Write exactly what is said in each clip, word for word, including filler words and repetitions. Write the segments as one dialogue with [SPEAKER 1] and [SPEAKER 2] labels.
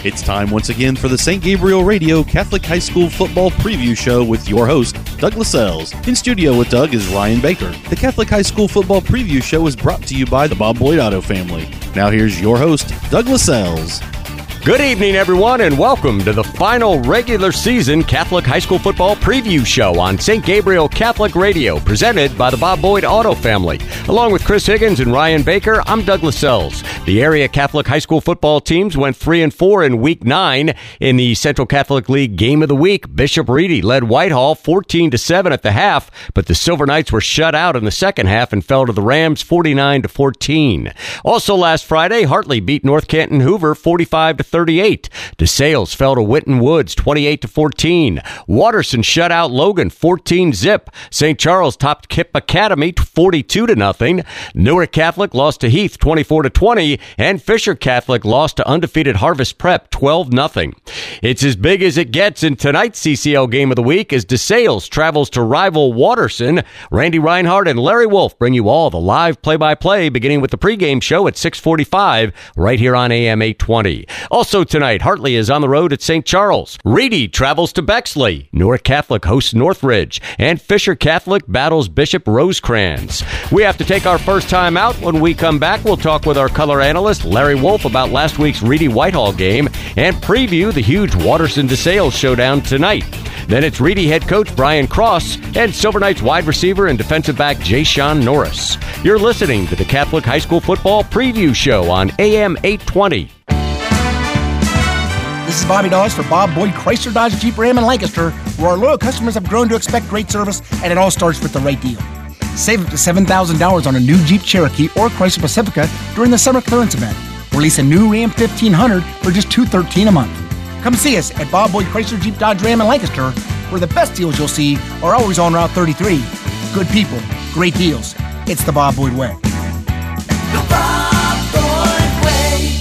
[SPEAKER 1] It's time once again for the Saint Gabriel Radio Catholic High School Football Preview Show with your host, Doug Lascelles. In studio with Doug is Ryan Baker. The Catholic High School Football Preview Show is brought to you by the Bob Boyd Auto family. Now here's your host, Doug Lascelles.
[SPEAKER 2] Good evening, everyone, and welcome to the final regular season Catholic High School Football Preview Show on Saint Gabriel Catholic Radio, presented by the Bob Boyd Auto family. Along with Chris Higgins and Ryan Baker, I'm Doug Lascelles. The area Catholic High School football teams went three and four in Week nine in the Central Catholic League Game of the Week. Bishop Ready led Whitehall fourteen to seven at the half, but the Silver Knights were shut out in the second half and fell to the Rams forty-nine to fourteen. Also last Friday, Hartley beat North Canton Hoover forty-five to thirty-eight. DeSales fell to Whitten Woods twenty-eight to fourteen. Watterson shut out Logan fourteen zip. Saint Charles topped Kip Academy forty-two to nothing. Newark Catholic lost to Heath twenty-four to twenty, and Fisher Catholic lost to undefeated Harvest Prep twelve nothing. It's as big as it gets in tonight's C C L Game of the Week as DeSales travels to rival Watterson. Randy Reinhardt and Larry Wolf bring you all the live play-by-play, beginning with the pregame show at six forty-five right here on A M eight twenty. Also tonight, Hartley is on the road at Saint Charles. Reedy travels to Bexley. Newark Catholic hosts Northridge. And Fisher Catholic battles Bishop Rosecrans. We have to take our first time out. When we come back, we'll talk with our color analyst, Larry Wolf, about last week's Reedy Whitehall game and preview the huge Watterson DeSales showdown tonight. Then it's Reedy head coach Brian Cross and Silver Knights wide receiver and defensive back Jay Sean Norris. You're listening to the Catholic High School Football Preview Show on A M eight twenty.
[SPEAKER 3] This is Bobby Dawes for Bob Boyd Chrysler Dodge Jeep Ram in Lancaster, where our loyal customers have grown to expect great service, and it all starts with the right deal. Save up to seven thousand dollars on a new Jeep Cherokee or Chrysler Pacifica during the summer clearance event. Release a new Ram fifteen hundred for just two hundred thirteen dollars a month. Come see us at Bob Boyd Chrysler Jeep Dodge Ram in Lancaster, where the best deals you'll see are always on Route thirty-three. Good people, great deals. It's the Bob Boyd way.
[SPEAKER 4] The Bob Boyd way.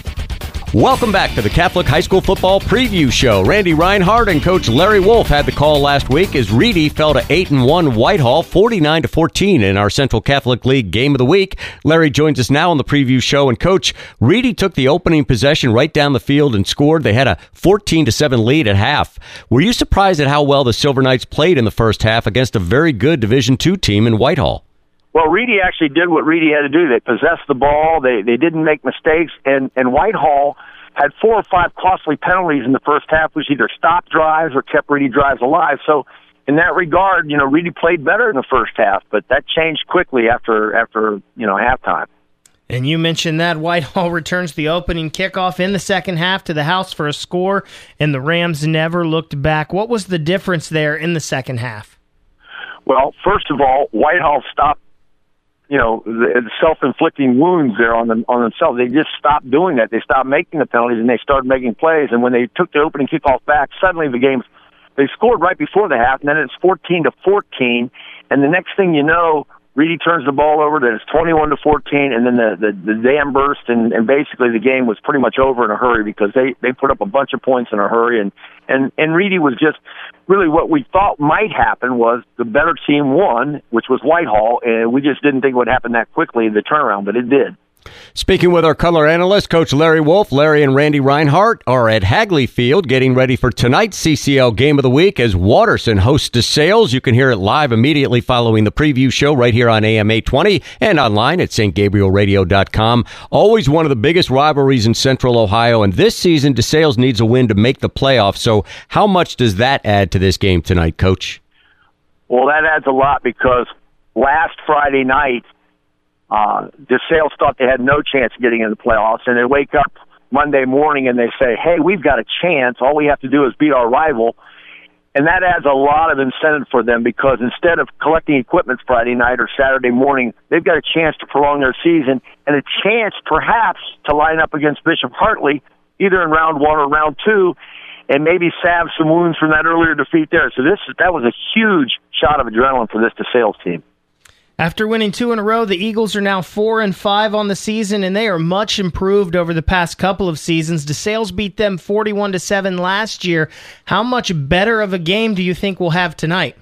[SPEAKER 2] Welcome back to the Catholic High School Football Preview Show. Randy Reinhardt and Coach Larry Wolf had the call last week as Reedy fell to eight and one Whitehall forty-nine to fourteen in our Central Catholic League Game of the Week. Larry joins us now on the preview show. And Coach, Reedy took the opening possession right down the field and scored. They had a fourteen to seven lead at half. Were you surprised at how well the Silver Knights played in the first half against a very good Division two team in Whitehall?
[SPEAKER 5] Well, Reedy actually did what Reedy had to do. They possessed the ball. They they didn't make mistakes. And, and Whitehall had four or five costly penalties in the first half, which either stopped drives or kept Reedy drives alive. So in that regard, you know, Reedy played better in the first half, but that changed quickly after, after you know, halftime.
[SPEAKER 6] And you mentioned that Whitehall returns the opening kickoff in the second half to the house for a score, and the Rams never looked back. What was the difference there in the second half?
[SPEAKER 5] Well, first of all, Whitehall stopped, you know, the self-inflicting wounds there on them on themselves. They just stopped doing that. They stopped making the penalties, and they started making plays. And when they took the opening kickoff back, suddenly the game, they scored right before the half, and then it's fourteen to fourteen. And the next thing you know, Reedy turns the ball over, then it's twenty-one to fourteen, and then the, the, the dam burst, and, and basically the game was pretty much over in a hurry because they, they put up a bunch of points in a hurry. And, and, and Reedy was just really what we thought might happen was the better team won, which was Whitehall, and we just didn't think it would happen that quickly, the turnaround, but it did.
[SPEAKER 2] Speaking with our color analyst, Coach Larry Wolf, Larry and Randy Reinhardt are at Hagley Field getting ready for tonight's C C L Game of the Week as Watterson hosts DeSales. You can hear it live immediately following the preview show right here on A M eight twenty and online at st gabriel radio dot com. Always one of the biggest rivalries in Central Ohio, and this season DeSales needs a win to make the playoffs. So how much does that add to this game tonight, Coach?
[SPEAKER 5] Well, that adds a lot because last Friday night, Uh, DeSales thought they had no chance of getting in the playoffs, and they wake up Monday morning and they say, hey, we've got a chance. All we have to do is beat our rival. And that adds a lot of incentive for them because instead of collecting equipment Friday night or Saturday morning, they've got a chance to prolong their season and a chance perhaps to line up against Bishop Hartley either in round one or round two and maybe salve some wounds from that earlier defeat there. So this that was a huge shot of adrenaline for this DeSales team.
[SPEAKER 6] After winning two in a row, the Eagles are now four and five on the season, and they are much improved over the past couple of seasons. DeSales beat them forty-one to seven last year. How much better of a game do you think we'll have tonight?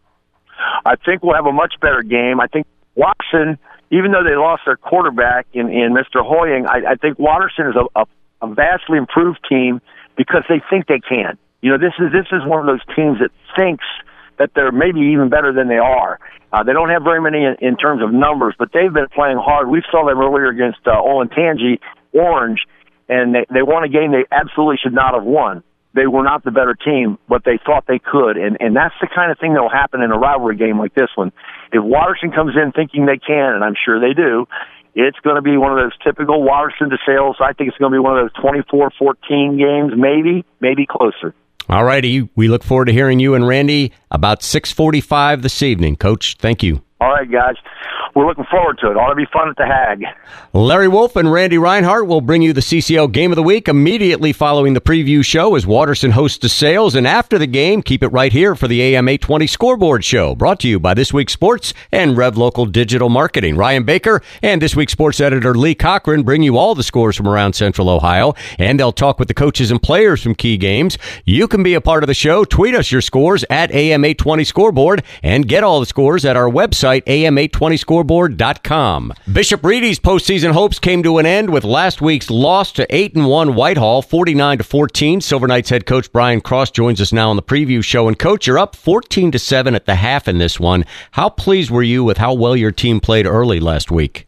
[SPEAKER 5] I think we'll have a much better game. I think Watson, even though they lost their quarterback in, in Mister Hoying, I, I think Watterson is a, a a vastly improved team because they think they can. You know, this is this is one of those teams that thinks that they're maybe even better than they are. Uh, they don't have very many in, in terms of numbers, but they've been playing hard. We saw them earlier against uh, Olentangy Orange, and they, they won a game they absolutely should not have won. They were not the better team, but they thought they could, and, and that's the kind of thing that will happen in a rivalry game like this one. If Waterston comes in thinking they can, and I'm sure they do, it's going to be one of those typical Waterston DeSales. I think it's going to be one of those twenty-four fourteen games, maybe, maybe closer.
[SPEAKER 2] All righty. We look forward to hearing you and Randy about six forty-five this evening. Coach, thank you.
[SPEAKER 5] All right, guys. We're looking forward to it. Ought to be fun at the Hag.
[SPEAKER 2] Larry Wolf and Randy Reinhardt will bring you the C C L Game of the Week immediately following the preview show as Waterston hosts DeSales. And after the game, keep it right here for the A M eight twenty Scoreboard Show, brought to you by This Week Sports and Rev Local Digital Marketing. Ryan Baker and This Week Sports editor Lee Cochran bring you all the scores from around Central Ohio, and they'll talk with the coaches and players from key games. You can be a part of the show. Tweet us your scores at A M eight twenty Scoreboard and get all the scores at our website, A M eight twenty scoreboard dot com. Bishop Reedy's postseason hopes came to an end with last week's loss to eight and one Whitehall, forty-nine to fourteen. Silver Knights head coach Brian Cross joins us now on the preview show. And coach, you're up fourteen to seven at the half in this one. How pleased were you with how well your team played early last week?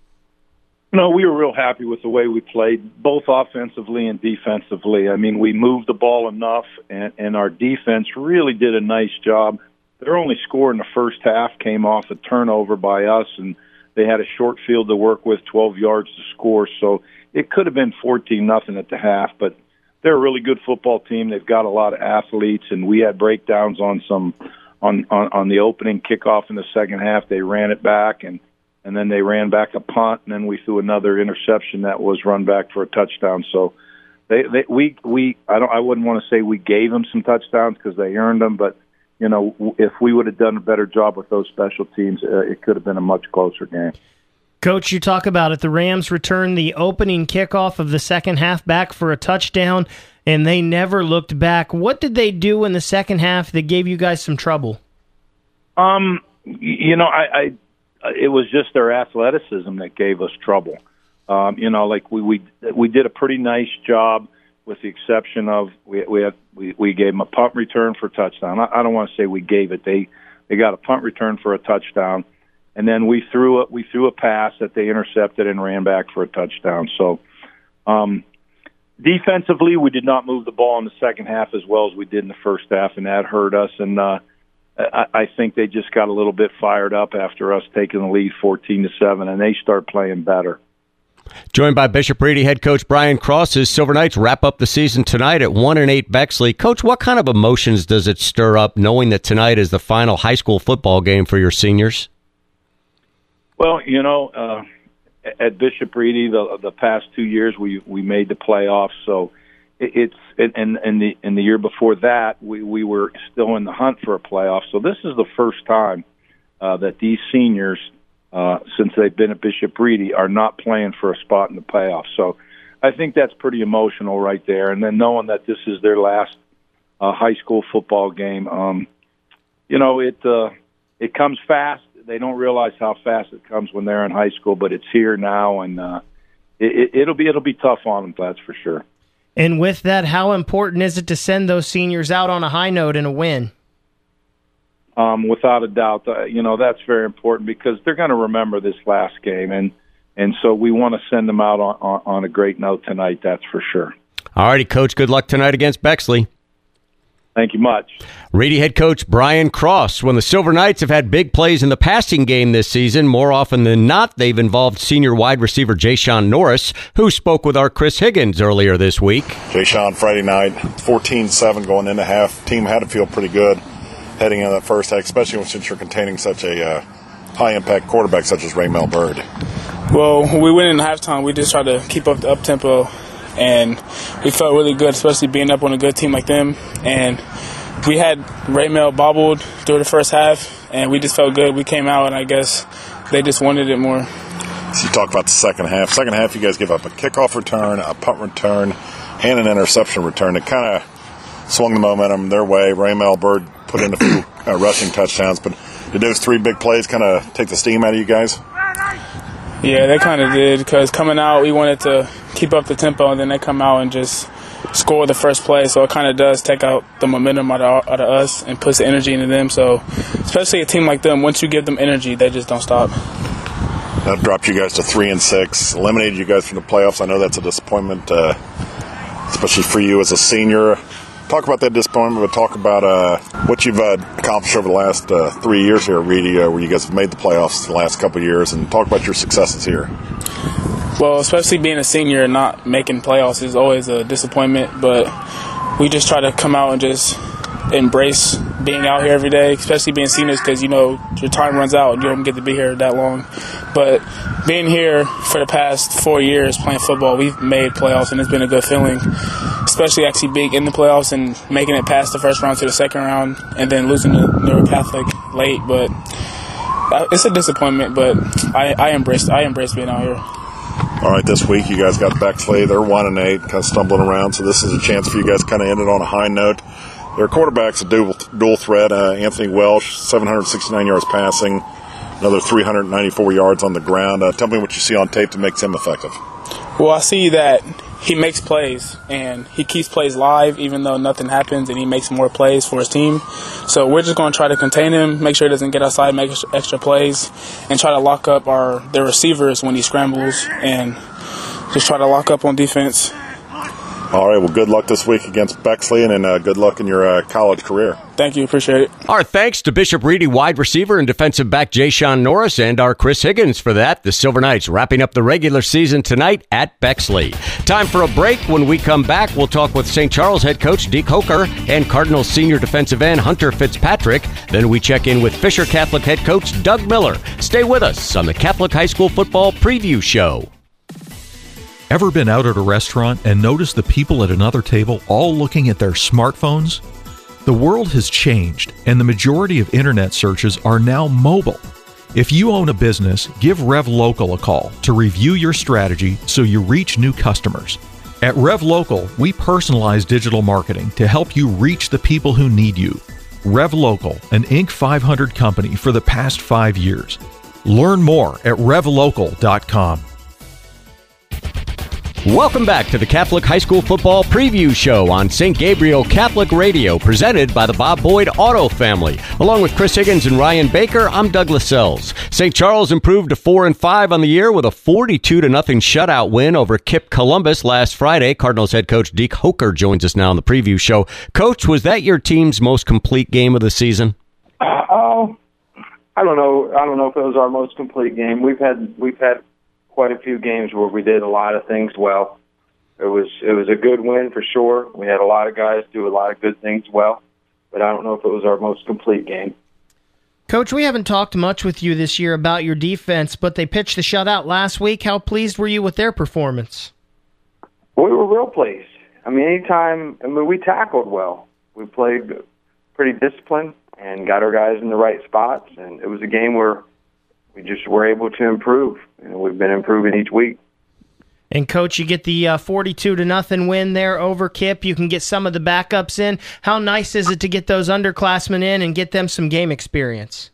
[SPEAKER 7] No, we were real happy with the way we played, both offensively and defensively. I mean, we moved the ball enough, and, and our defense really did a nice job. Their only score in the first half came off a turnover by us, and they had a short field to work with, twelve yards to score. So it could have been fourteen nothing at the half, but they're a really good football team. They've got a lot of athletes, and we had breakdowns on some on, on, on the opening kickoff in the second half. They ran it back, and, and then they ran back a punt, and then we threw another interception that was run back for a touchdown. So they, they we we I don't I wouldn't want to say we gave them some touchdowns because they earned them, but you know, if we would have done a better job with those special teams, uh, it could have been a much closer game.
[SPEAKER 6] Coach, you talk about it. The Rams returned the opening kickoff of the second half back for a touchdown, and they never looked back. What did they do in the second half that gave you guys some trouble?
[SPEAKER 7] Um, you know, I, I it was just their athleticism that gave us trouble. Um, you know, like we we we did a pretty nice job, with the exception of we we had, we, we gave them a punt return for a touchdown. I, I don't want to say we gave it. They they got a punt return for a touchdown, and then we threw a, we threw a pass that they intercepted and ran back for a touchdown. So um, defensively, we did not move the ball in the second half as well as we did in the first half, and that hurt us. And uh, I, I think they just got a little bit fired up after us taking the lead fourteen to seven, and they start playing better.
[SPEAKER 2] Joined by Bishop Reedy head coach Brian Cross, his Silver Knights wrap up the season tonight at one and eight Bexley. Coach, what kind of emotions does it stir up knowing that tonight is the final high school football game for your seniors?
[SPEAKER 7] Well, you know, uh, at Bishop Reedy, the the past two years we we made the playoffs, so it, it's it, and and the and the year before that we we were still in the hunt for a playoff. So this is the first time uh, that these seniors, Uh, since they've been at Bishop Reedy, are not playing for a spot in the playoffs. So I think that's pretty emotional right there. And then knowing that this is their last uh, high school football game, um, you know, it uh, it comes fast. They don't realize how fast it comes when they're in high school, but it's here now, and uh, it, it'll be it'll be tough on them, that's for sure.
[SPEAKER 6] And with that, how important is it to send those seniors out on a high note and a win?
[SPEAKER 7] Um, without a doubt, uh, you know, that's very important because they're going to remember this last game, and and so we want to send them out on, on, on a great note tonight, that's for sure.
[SPEAKER 2] All righty, Coach, good luck tonight against Bexley.
[SPEAKER 7] Thank you much.
[SPEAKER 2] Reedy head coach Brian Cross. When the Silver Knights have had big plays in the passing game this season, more often than not, they've involved senior wide receiver Jayshon Norris, who spoke with our Chris Higgins earlier this week.
[SPEAKER 8] Jayshon, Friday night, fourteen seven going into half. Team had to feel pretty good heading into that first half, especially since you're containing such a uh, high-impact quarterback such as Raymel Bird.
[SPEAKER 9] Well, when we went in halftime, we just tried to keep up the up-tempo, and we felt really good, especially being up on a good team like them. And we had Raymel bobbled through the first half, and we just felt good. We came out, and I guess they just wanted it more.
[SPEAKER 8] So you talk about the second half. Second half, you guys give up a kickoff return, a punt return, and an interception return. It kind of swung the momentum their way. Raymel Bird put in a few uh, rushing touchdowns, but did those three big plays kind of take the steam out of you guys?
[SPEAKER 9] Yeah, they kind of did because coming out, we wanted to keep up the tempo, and then they come out and just score the first play. So it kind of does take out the momentum out of, out of us and puts the energy into them. So especially a team like them, once you give them energy, they just don't stop.
[SPEAKER 8] That dropped you guys to three and six, eliminated you guys from the playoffs. I know that's a disappointment, uh, especially for you as a senior. Talk about that disappointment, but talk about uh, what you've uh, accomplished over the last uh, three years here at Reedy, uh, where you guys have made the playoffs the last couple of years, and talk about your successes here.
[SPEAKER 9] Well, especially being a senior and not making playoffs is always a disappointment, but we just try to come out and just embrace being out here every day, especially being seniors, because, you know, your time runs out and you don't get to be here that long. But being here for the past four years playing football, we've made playoffs, and it's been a good feeling, especially actually being in the playoffs and making it past the first round to the second round and then losing to Newark Catholic late. But it's a disappointment, but I, I embraced I embraced being out here.
[SPEAKER 8] All right, this week you guys got Bexley. They're one and eight, kind of stumbling around, so this is a chance for you guys to kind of end it on a high note. Their quarterback's a dual, dual threat. Uh, Anthony Welsh, seven hundred sixty-nine yards passing, another three hundred ninety-four yards on the ground. Uh, tell me what you see on tape that makes him effective.
[SPEAKER 9] Well, I see that he makes plays, and he keeps plays live even though nothing happens, and he makes more plays for his team. So we're just going to try to contain him, make sure he doesn't get outside, make extra plays, and try to lock up our their receivers when he scrambles, and just try to lock up on defense.
[SPEAKER 8] All right, well, good luck this week against Bexley, and uh, good luck in your uh, college career.
[SPEAKER 9] Thank you. Appreciate it.
[SPEAKER 2] Our thanks to Bishop Reedy wide receiver and defensive back Jayshon Norris and our Chris Higgins for that. The Silver Knights wrapping up the regular season tonight at Bexley. Time for a break. When we come back, we'll talk with Saint Charles head coach Deke Hoker and Cardinals senior defensive end Hunter Fitzpatrick. Then we check in with Fisher Catholic head coach Doug Miller. Stay with us on the Catholic High School Football Preview Show.
[SPEAKER 10] Ever been out at a restaurant and noticed the people at another table all looking at their smartphones? The world has changed, and the majority of internet searches are now mobile. If you own a business, give RevLocal a call to review your strategy so you reach new customers. At RevLocal, we personalize digital marketing to help you reach the people who need you. RevLocal, an Inc five hundred company for the past five years. Learn more at rev local dot com.
[SPEAKER 2] Welcome back to the Catholic High School Football Preview Show on Saint Gabriel Catholic Radio, presented by the Bob Boyd Auto Family. Along with Chris Higgins and Ryan Baker, I'm Doug Lascelles. Saint Charles improved to four and five on the year with a forty-two to nothing shutout win over Kip Columbus last Friday. Cardinals head coach Deke Hoker joins us now on the Preview Show. Coach, was that your team's most complete game of the season?
[SPEAKER 11] Oh, I don't know. I don't know if it was our most complete game. We've had we've had. quite a few games where we did a lot of things well. It was it was a good win for sure. We had a lot of guys do a lot of good things well, but I don't know if it was our most complete game.
[SPEAKER 6] Coach, we haven't talked much with you this year about your defense, but they pitched the shutout last week. How pleased were you with their performance?
[SPEAKER 11] We were real pleased. I mean, anytime, I mean, we tackled well. We played pretty disciplined and got our guys in the right spots, and it was a game where we just were able to improve. You know, we've been improving each week.
[SPEAKER 6] And, Coach, you get the uh, forty-two to nothing win there over Kip. You can get some of the backups in. How nice is it to get those underclassmen in and get them some game experience?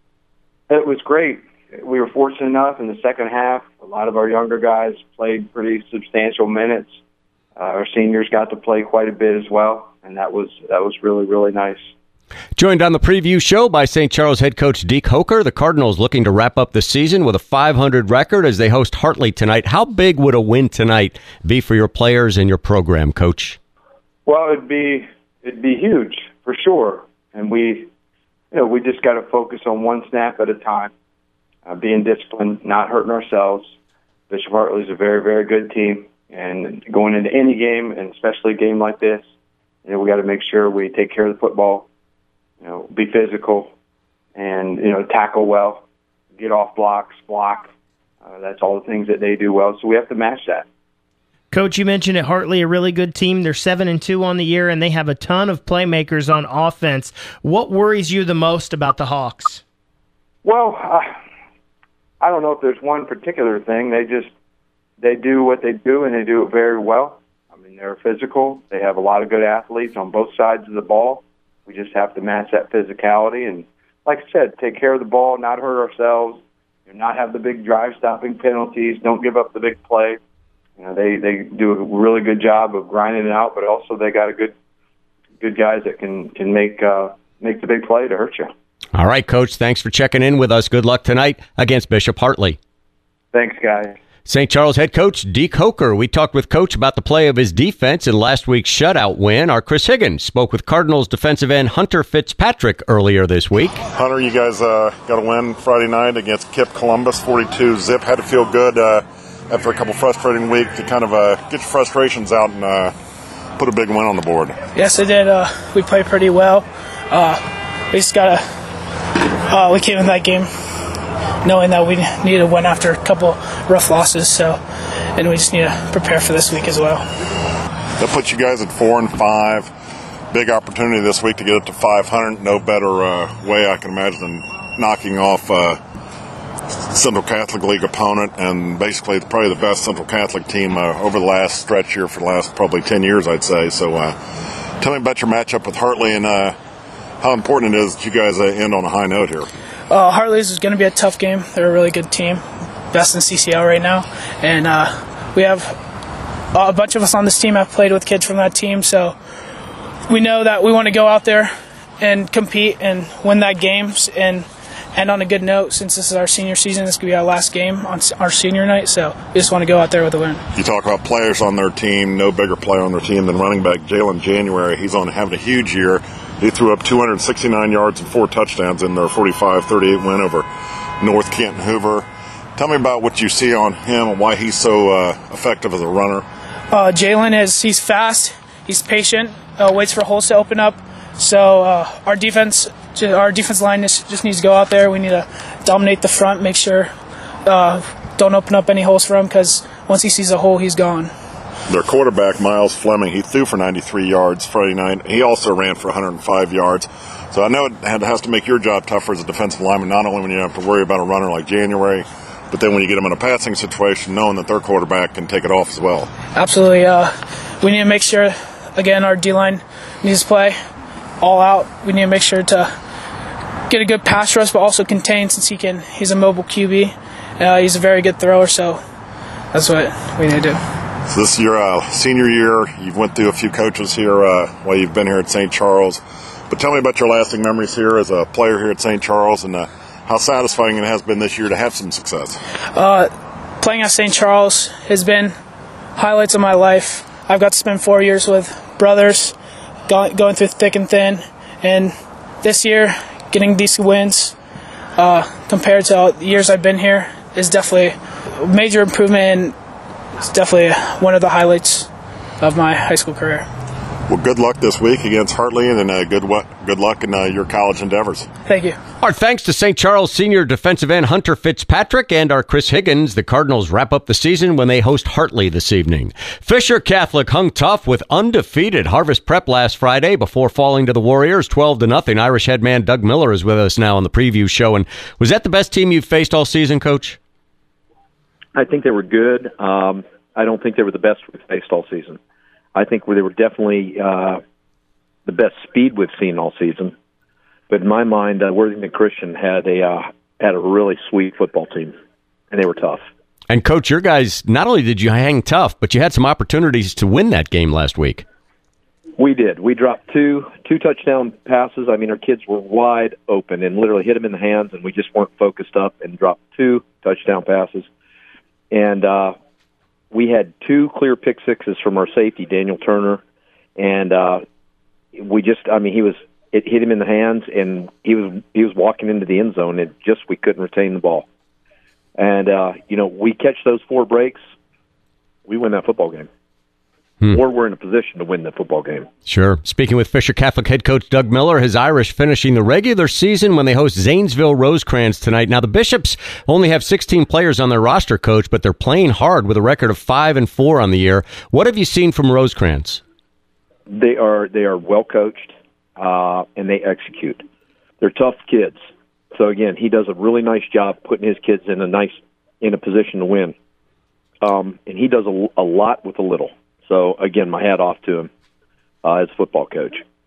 [SPEAKER 11] It was great. We were fortunate enough in the second half. A lot of our younger guys played pretty substantial minutes. Uh, our seniors got to play quite a bit as well, and that was that was really, really nice.
[SPEAKER 2] Joined on the Preview Show by Saint Charles head coach Deke Hoker. The Cardinals looking to wrap up the season with a five hundred record as they host Hartley tonight. How big would a win tonight be for your players and your program, Coach?
[SPEAKER 11] Well, it'd be it'd be huge for sure, and we, you know, we just got to focus on one snap at a time, uh, being disciplined, not hurting ourselves. Bishop Hartley is a very, very good team, and going into any game, and especially a game like this, you know, we got to make sure we take care of the football. You know, be physical and, you know, tackle well, get off blocks, block. Uh, that's all the things that they do well, so we have to match that.
[SPEAKER 6] Coach, you mentioned at Hartley, a really good team. They're seven and two on the year, and they have a ton of playmakers on offense. What worries you the most about the Hawks?
[SPEAKER 11] Well, uh, I don't know if there's one particular thing. They just they do what they do, and they do it very well. I mean, they're physical. They have a lot of good athletes on both sides of the ball. We just have to match that physicality and, like I said, take care of the ball, not hurt ourselves, you know, not have the big drive-stopping penalties, don't give up the big play. You know, they, they do a really good job of grinding it out, but also they got a good good guys that can can make uh, make the big play to hurt you.
[SPEAKER 2] All right, Coach, thanks for checking in with us. Good luck tonight against Bishop Hartley.
[SPEAKER 11] Thanks, guys.
[SPEAKER 2] Saint Charles head coach Deke Coker. We talked with Coach about the play of his defense in last week's shutout win. Our Chris Higgins spoke with Cardinals defensive end Hunter Fitzpatrick earlier this week.
[SPEAKER 8] Hunter, you guys uh, got a win Friday night against K I P Columbus, forty-two zip. Had to feel good uh, after a couple frustrating weeks to kind of uh, get your frustrations out and uh, put a big win on the board.
[SPEAKER 9] Yes, it did. Uh, we played pretty well. Uh, we just got to, uh, we came in that game knowing that we need to win after a couple rough losses, so, and we just need to prepare for this week as well.
[SPEAKER 8] That puts you guys at four and five. Big opportunity this week to get up to five hundred. No better uh, way I can imagine than knocking off uh, Central Catholic League opponent, and basically it's probably the best Central Catholic team uh, over the last stretch here for the last probably ten years, I'd say. So uh, tell me about your matchup with Hartley and uh, how important it is that you guys uh, end on a high note here.
[SPEAKER 9] Uh, Hartley's is going to be a tough game. They're a really good team, best in C C L right now, and uh, we have uh, a bunch of us on this team have played with kids from that team, so we know that we want to go out there and compete and win that game and end on a good note. Since this is our senior season, this could be our last game on our senior night, so we just want to go out there with a win.
[SPEAKER 8] You talk about players on their team, no bigger player on their team than running back Jalen January. He's on having a huge year. He threw up two hundred sixty-nine yards and four touchdowns in their forty-five thirty-eight win over North Canton Hoover. Tell me about what you see on him and why he's so uh, effective as a runner.
[SPEAKER 9] Uh, Jalen is he's fast, he's patient, uh, waits for holes to open up. So uh, our defense, our defense line just, just needs to go out there. We need to dominate the front, make sure uh, don't open up any holes for him, because once he sees a hole, he's gone.
[SPEAKER 8] Their quarterback, Miles Fleming, he threw for ninety-three yards Friday night. He also ran for one hundred five yards. So I know it has to make your job tougher as a defensive lineman, not only when you have to worry about a runner like January, but then when you get them in a passing situation, knowing that their quarterback can take it off as well.
[SPEAKER 9] Absolutely. Uh, we need to make sure, again, our D-line needs to play all out. We need to make sure to get a good pass rush, but also contain, since he can. He's a mobile Q B. Uh, he's a very good thrower, so that's what we need to do.
[SPEAKER 8] So this is your uh, senior year. You've went through a few coaches here uh, while you've been here at Saint Charles. But tell me about your lasting memories here as a player here at Saint Charles, and uh, how satisfying it has been this year to have some success.
[SPEAKER 9] Uh, playing at Saint Charles has been highlights of my life. I've got to spend four years with brothers, going, going through thick and thin. And this year, getting decent wins uh, compared to the years I've been here is definitely a major improvement, and it's definitely one of the highlights of my high school career.
[SPEAKER 8] Well, good luck this week against Hartley, and uh, good good luck in uh, your college endeavors.
[SPEAKER 9] Thank you.
[SPEAKER 2] Our thanks to Saint Charles senior defensive end Hunter Fitzpatrick and our Chris Higgins. The Cardinals wrap up the season when they host Hartley this evening. Fisher Catholic hung tough with undefeated Harvest Prep last Friday before falling to the Warriors twelve to nothing. Irish head man Doug Miller is with us now on the preview show. And was that the best team you've faced all season, Coach?
[SPEAKER 12] I think they were good. Um, I don't think they were the best we've faced all season. I think they were definitely uh, the best speed we've seen all season. But in my mind, uh, Worthington Christian had a uh, had a really sweet football team, and they were tough.
[SPEAKER 2] And, Coach, your guys, not only did you hang tough, but you had some opportunities to win that game last week.
[SPEAKER 12] We did. We dropped two two touchdown passes. I mean, our kids were wide open and literally hit them in the hands, and we just weren't focused up and dropped two touchdown passes. And uh, we had two clear pick sixes from our safety, Daniel Turner, and uh, we just, I mean, he was, it hit him in the hands, and he was he was walking into the end zone, and just we couldn't retain the ball. And, uh, you know, we catch those four breaks, we win that football game. Hmm. Or we're in a position to win the football game.
[SPEAKER 2] Sure. Speaking with Fisher Catholic head coach Doug Miller, his Irish finishing the regular season when they host Zanesville Rosecrans tonight. Now, the Bishops only have sixteen players on their roster, Coach, but they're playing hard with a record of five and four on the year. What have you seen from Rosecrans?
[SPEAKER 12] They are they are well coached, uh, and they execute. They're tough kids. So again, he does a really nice job putting his kids in a nice in a position to win, um, and he does a, a lot with a little. So, again, my hat off to him uh, as a football coach.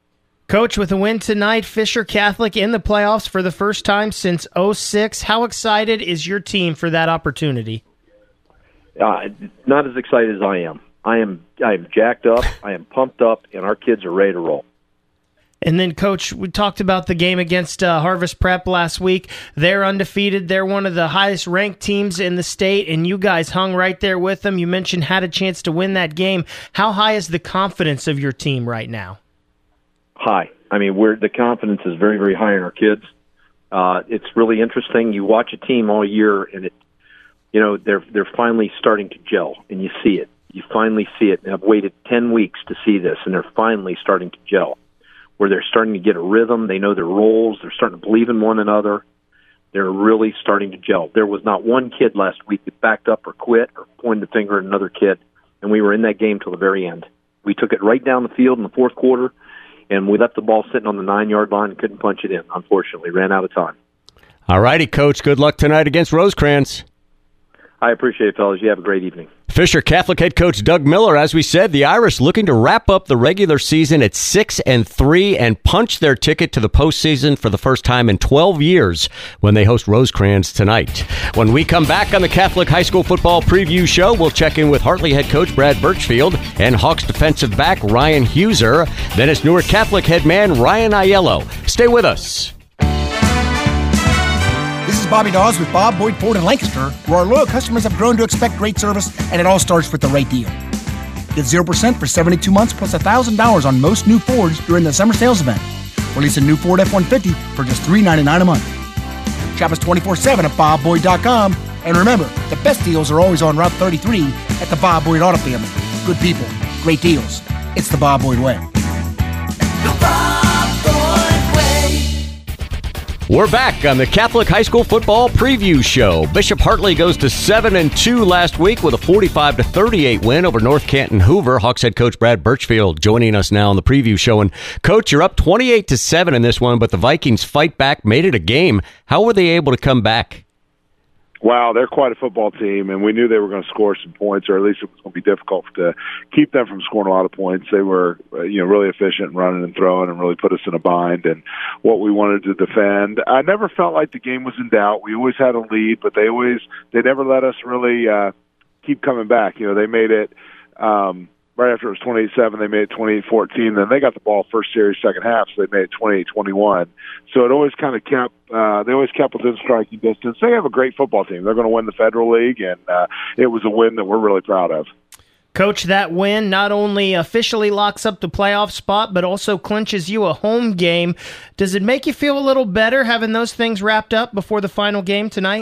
[SPEAKER 6] Coach, with a win tonight, Fisher Catholic in the playoffs for the first time since oh six. How excited is your team for that opportunity?
[SPEAKER 12] Uh, not as excited as I am. I am I am jacked up, I am pumped up, and our kids are ready to roll.
[SPEAKER 6] And then, Coach, we talked about the game against uh, Harvest Prep last week. They're undefeated. They're one of the highest-ranked teams in the state, and you guys hung right there with them. You mentioned had a chance to win that game. How high is the confidence of your team right now?
[SPEAKER 12] High. I mean, we're the confidence is very, very high in our kids. Uh, it's really interesting. You watch a team all year, and it, you know, they're they're finally starting to gel, and you see it. You finally see it. And I've waited ten weeks to see this, and they're finally starting to gel, where they're starting to get a rhythm. They know their roles. They're starting to believe in one another. They're really starting to gel. There was not one kid last week that backed up or quit or pointed the finger at another kid, and we were in that game till the very end. We took it right down the field in the fourth quarter, and we left the ball sitting on the nine-yard line and couldn't punch it in, unfortunately. Ran out of time.
[SPEAKER 2] All righty, Coach. Good luck tonight against Rosecrans.
[SPEAKER 12] I appreciate it, fellas. You have a great evening.
[SPEAKER 2] Fisher Catholic head coach Doug Miller, as we said, the Irish looking to wrap up the regular season at six and three and punch their ticket to the postseason for the first time in twelve years when they host Rosecrans tonight. When we come back on the Catholic High School Football Preview Show, we'll check in with Hartley head coach Brad Birchfield and Hawks defensive back Ryan Huser. Then it's Newark Catholic head man Ryan Aiello. Stay with us.
[SPEAKER 3] This is Bobby Dawes with Bob Boyd Ford in Lancaster, where our loyal customers have grown to expect great service, and it all starts with the right deal. Get zero percent for seventy-two months plus one thousand dollars on most new Fords during the summer sales event. Release a new Ford F one fifty for just three hundred ninety-nine dollars a month. Shop us twenty-four seven at bob boyd dot com. And remember, the best deals are always on Route thirty-three at the Bob Boyd Auto Family. Good people, great deals. It's the Bob Boyd way.
[SPEAKER 4] The Bob Boyd way.
[SPEAKER 2] We're back on the Catholic High School Football Preview Show. Bishop Hartley goes to seven and two last week with a forty-five to thirty-eight win over North Canton Hoover. Hawks head coach Brad Birchfield joining us now on the preview show. And Coach, you're up twenty-eight to seven in this one, but the Vikings fight back, made it a game. How were they able to come back?
[SPEAKER 7] Wow, they're quite a football team, and we knew they were going to score some points, or at least it was going to be difficult to keep them from scoring a lot of points. They were, you know, really efficient running and throwing, and really put us in a bind. And what we wanted to defend, I never felt like the game was in doubt. We always had a lead, but they always they never let us really uh, keep coming back. You know, they made it. Um, Right after it was twenty-eight seven, they made it twenty-eight fourteen. Then they got the ball first series, second half, so they made it twenty-eight twenty-one. So it always kind of kept, uh, they always kept within striking distance. They have a great football team. They're going to win the Federal League, and uh, it was a win that we're really proud of.
[SPEAKER 6] Coach, that win not only officially locks up the playoff spot, but also clinches you a home game. Does it make you feel a little better having those things wrapped up before the final game tonight?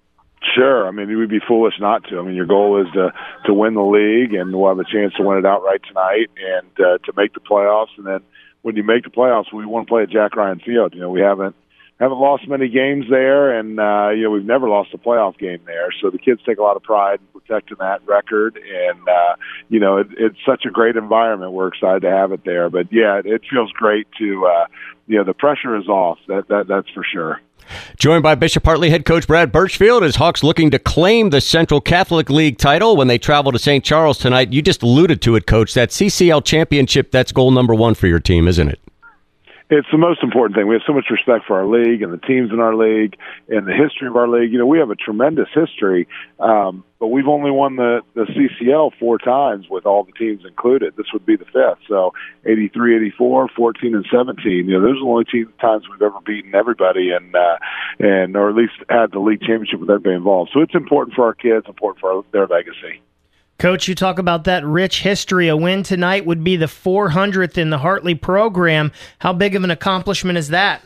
[SPEAKER 7] Sure. I mean, it would be foolish not to. I mean, your goal is to to win the league, and we'll have a chance to win it outright tonight and uh, to make the playoffs. And then when you make the playoffs, we want to play at Jack Ryan Field. You know, we haven't haven't lost many games there, and uh, you know, we've never lost a playoff game there. So the kids take a lot of pride in protecting that record, and uh, you know, it, it's such a great environment. We're excited to have it there. But yeah, it, it feels great to uh, you know, the pressure is off. That that that's for sure.
[SPEAKER 2] Joined by Bishop Hartley head coach Brad Birchfield as Hawks looking to claim the Central Catholic League title when they travel to Saint Charles tonight. You just alluded to it, Coach. That C C L championship, that's goal number one for your team, isn't it?
[SPEAKER 7] It's the most important thing. We have so much respect for our league and the teams in our league and the history of our league. You know, we have a tremendous history, um, but we've only won the, the C C L four times with all the teams included. This would be the fifth. So eighty-three, eighty-four, fourteen, and seventeen. You know, those are the only two times we've ever beaten everybody and, uh, and or at least had the league championship with everybody involved. So it's important for our kids, important for our, their legacy.
[SPEAKER 6] Coach, you talk about that rich history. A win tonight would be the four hundredth in the Hartley program. How big of an accomplishment is that?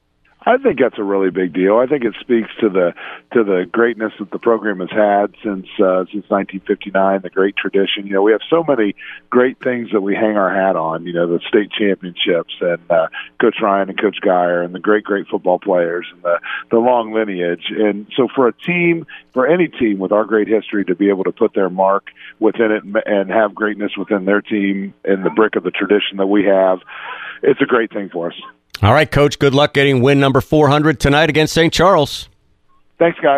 [SPEAKER 7] I think that's a really big deal. I think it speaks to the to the greatness that the program has had since uh, since nineteen fifty-nine, the great tradition. You know, we have so many great things that we hang our hat on, you know, the state championships and uh, Coach Ryan and Coach Geyer and the great, great football players and the, the long lineage. And so for a team, for any team with our great history to be able to put their mark within it and have greatness within their team and the brick of the tradition that we have, it's a great thing for us.
[SPEAKER 2] All right, Coach, good luck getting win number four hundred tonight against Saint Charles.
[SPEAKER 7] Thanks, guys.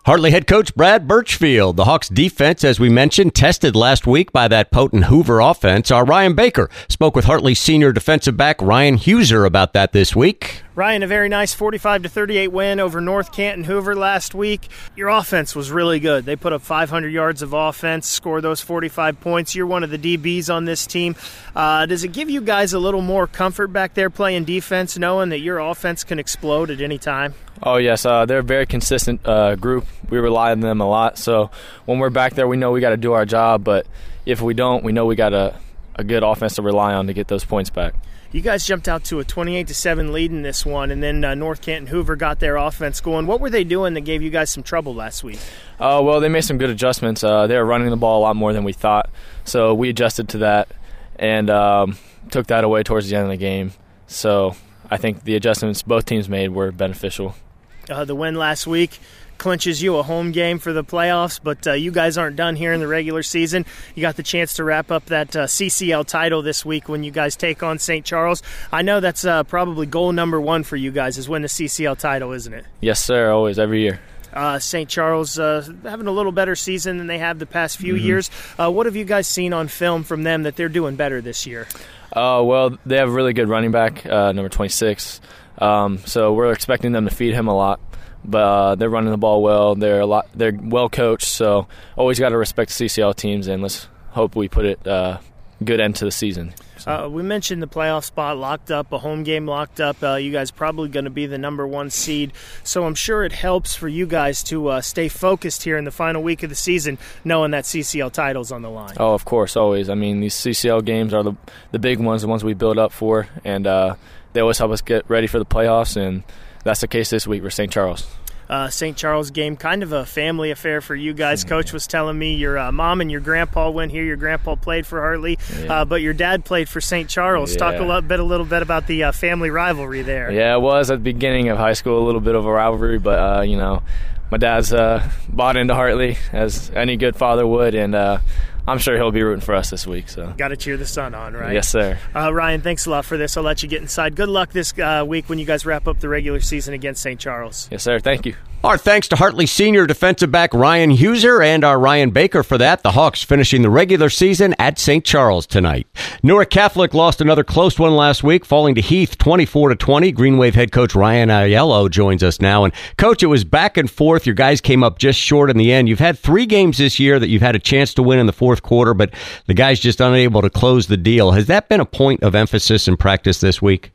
[SPEAKER 2] Hartley head coach Brad Birchfield. The Hawks defense, as we mentioned, tested last week by that potent Hoover offense. Our Ryan Baker spoke with Hartley senior defensive back Ryan Huser about that this week.
[SPEAKER 6] Ryan, a very nice forty-five to thirty-eight win over North Canton Hoover last week. Your offense was really good. They put up five hundred yards of offense, scored those forty-five points. You're one of the D Bs on this team. Uh, does it give you guys a little more comfort back there playing defense, knowing that your offense can explode at any time?
[SPEAKER 13] Oh, yes. Uh, they're a very consistent uh, group. We rely on them a lot. So when we're back there, we know we got to do our job. But if we don't, we know we got a, a good offense to rely on to get those points back.
[SPEAKER 6] You guys jumped out to a twenty-eight to seven lead in this one, and then uh, North Canton Hoover got their offense going. What were they doing that gave you guys some trouble last week?
[SPEAKER 13] Uh, well, they made some good adjustments. Uh, they were running the ball a lot more than we thought. So we adjusted to that and um, took that away towards the end of the game. So I think the adjustments both teams made were beneficial.
[SPEAKER 6] Uh, the win last week clinches you a home game for the playoffs, but uh, you guys aren't done here in the regular season. You got the chance to wrap up that uh, C C L title this week when you guys take on Saint Charles. I know that's uh, probably goal number one for you guys is win the C C L title, isn't it?
[SPEAKER 13] Yes, sir, always, every year.
[SPEAKER 6] Uh, Saint Charles uh, having a little better season than they have the past few
[SPEAKER 13] Mm-hmm.
[SPEAKER 6] years. Uh, what have you guys seen on film from them that they're doing better this year?
[SPEAKER 13] Uh, well, they have a really good running back, uh, number twenty-six. Um, so we're expecting them to feed him a lot. But uh, they're running the ball well. They're a lot. They're well coached. So always got to respect the C C L teams, and let's hope we put it uh, good end to the season. So.
[SPEAKER 6] Uh, we mentioned the playoff spot locked up, a home game locked up. Uh, you guys probably going to be the number one seed. So I'm sure it helps for you guys to uh, stay focused here in the final week of the season, knowing that C C L title's on the line.
[SPEAKER 13] Oh, of course, always. I mean, these C C L games are the the big ones, the ones we build up for, and uh, they always help us get ready for the playoffs. And that's the case this week for Saint Charles.
[SPEAKER 6] Uh, Saint Charles game, kind of a family affair for you guys. Coach was telling me your uh, mom and your grandpa went here. Your grandpa played for Hartley,
[SPEAKER 13] yeah.
[SPEAKER 6] uh, but your dad played for Saint Charles.
[SPEAKER 13] Yeah.
[SPEAKER 6] Talk a little bit, a little bit about the uh, family rivalry there.
[SPEAKER 13] Yeah, it was at the beginning of high school, a little bit of a rivalry, but, uh, you know, my dad's uh, bought into Hartley, as any good father would, and uh, I'm sure he'll be rooting for us this week. So
[SPEAKER 6] got to cheer the sun on, right?
[SPEAKER 13] Yes, sir.
[SPEAKER 6] Uh, Ryan, thanks a lot for this. I'll let you get inside. Good luck this uh, week when you guys wrap up the regular season against Saint Charles.
[SPEAKER 13] Yes, sir. Thank you.
[SPEAKER 2] Our thanks to Hartley senior defensive back Ryan Huser and our Ryan Baker for that. The Hawks finishing the regular season at Saint Charles tonight. Newark Catholic lost another close one last week, falling to Heath twenty-four to twenty. Green Wave head coach Ryan Aiello joins us now. And Coach, it was back and forth. Your guys came up just short in the end. You've had three games this year that you've had a chance to win in the fourth quarter, but the guys just unable to close the deal. Has that been a point of emphasis in practice this week?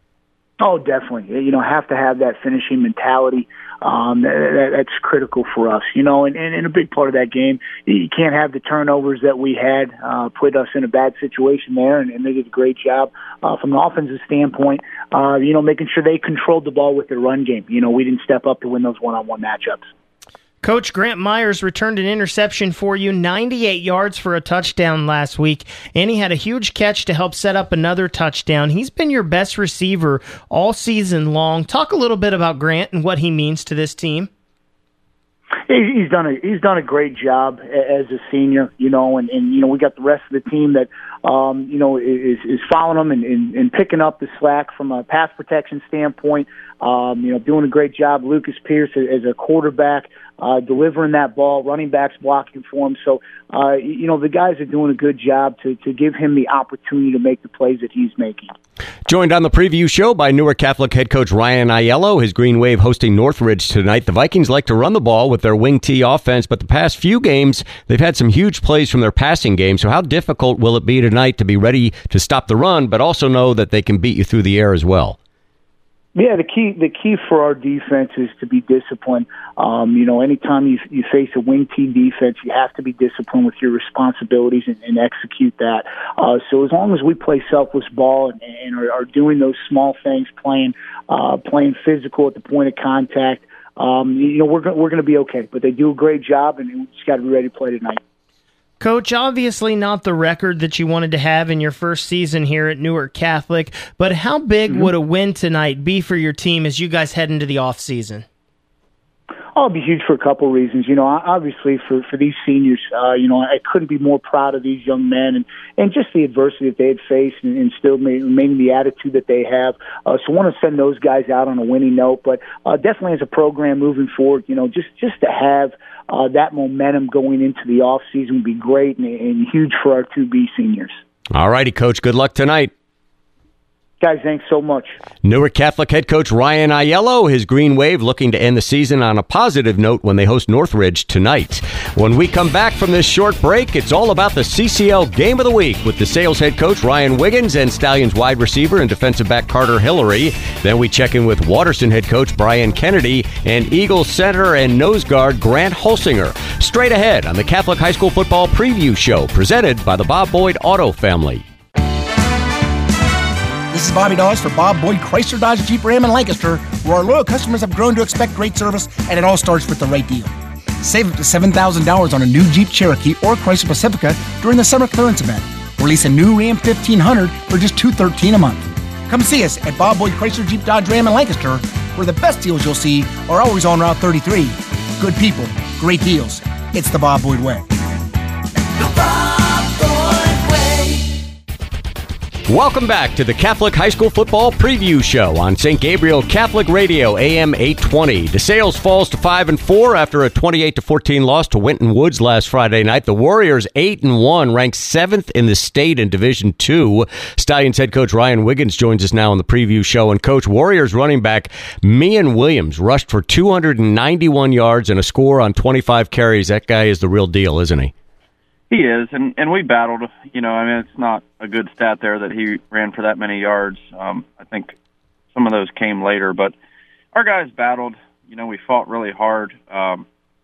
[SPEAKER 14] Oh, definitely. You know, have to have that finishing mentality. Um, that, that, that's critical for us, you know, and, and, and a big part of that game, you can't have the turnovers that we had, uh, put us in a bad situation there, and, and they did a great job, uh, from an offensive standpoint, uh, you know, making sure they controlled the ball with their run game. You know, we didn't step up to win those one-on-one matchups.
[SPEAKER 6] Coach, Grant Myers returned an interception for you, ninety-eight yards for a touchdown last week, and he had a huge catch to help set up another touchdown. He's been your best receiver all season long. Talk a little bit about Grant and what he means to this team.
[SPEAKER 14] He's done a he's done a great job as a senior, you know, and, and you know we got the rest of the team that um, you know is is following him and, and, and picking up the slack from a pass protection standpoint. Um, you know, doing a great job. Lucas Pierce as a quarterback, uh, delivering that ball, running backs blocking for him. So, uh, you know, the guys are doing a good job to to give him the opportunity to make the plays that he's making.
[SPEAKER 2] Joined on the preview show by Newark Catholic head coach Ryan Aiello. His Green Wave hosting Northridge tonight. The Vikings like to run the ball with their wing T offense, but the past few games, they've had some huge plays from their passing game. So how difficult will it be tonight to be ready to stop the run, but also know that they can beat you through the air as well?
[SPEAKER 14] Yeah, the key the key for our defense is to be disciplined. Um, you know, anytime you you face a wing T defense, you have to be disciplined with your responsibilities and, and execute that. Uh, so as long as we play selfless ball and, and are, are doing those small things, playing uh, playing physical at the point of contact, um, you know, we're go- we're going to be okay. But they do a great job, and we just got to be ready to play tonight.
[SPEAKER 6] Coach, obviously not the record that you wanted to have in your first season here at Newark Catholic, but how big mm-hmm. would a win tonight be for your team as you guys head into the offseason?
[SPEAKER 14] Oh, it'd be huge for a couple of reasons. You know, obviously for, for these seniors, uh, you know, I couldn't be more proud of these young men and, and just the adversity that they had faced and, and still maintaining the attitude that they have. Uh, so I want to send those guys out on a winning note. But uh, definitely as a program moving forward, you know, just, just to have uh, that momentum going into the off season would be great and, and huge for our two B seniors.
[SPEAKER 2] All righty, Coach. Good luck tonight.
[SPEAKER 14] Guys, thanks so much.
[SPEAKER 2] Newark Catholic head coach Ryan Aiello, his Green Wave looking to end the season on a positive note when they host Northridge tonight. When we come back from this short break, it's all about the C C L Game of the Week with DeSales head coach Ryan Wiggins and Stallions wide receiver and defensive back Carter Hillary. Then we check in with Waterston head coach Brian Kennedy and Eagles center and nose guard Grant Holsinger. Straight ahead on the Catholic High School Football Preview Show presented by the Bob Boyd Auto Family.
[SPEAKER 3] This is Bobby Dawes for Bob Boyd Chrysler Dodge Jeep Ram in Lancaster, where our loyal customers have grown to expect great service, and it all starts with the right deal. Save up to seven thousand dollars on a new Jeep Cherokee or Chrysler Pacifica during the summer clearance event. Release a new Ram fifteen hundred for just two hundred thirteen dollars a month. Come see us at Bob Boyd Chrysler Jeep Dodge Ram in Lancaster, where the best deals you'll see are always on Route thirty-three. Good people, great deals. It's the Bob Boyd way.
[SPEAKER 4] The Bob Boyd way.
[SPEAKER 2] Welcome back to the Catholic High School Football Preview Show on Saint Gabriel Catholic Radio, A M eight twenty. DeSales falls to five and four after a twenty-eight to fourteen loss to Winton Woods last Friday night. The Warriors eight and one, ranked seventh in the state in Division two. Stallions head coach Ryan Wiggins joins us now on the preview show. And coach, Warriors running back Mian Williams rushed for two hundred ninety-one yards and a score on twenty-five carries. That guy is the real deal, isn't he?
[SPEAKER 15] He is, and, and we battled. You know, I mean, it's not a good stat there that he ran for that many yards. Um, I think some of those came later, but our guys battled. You know, we fought really hard, um,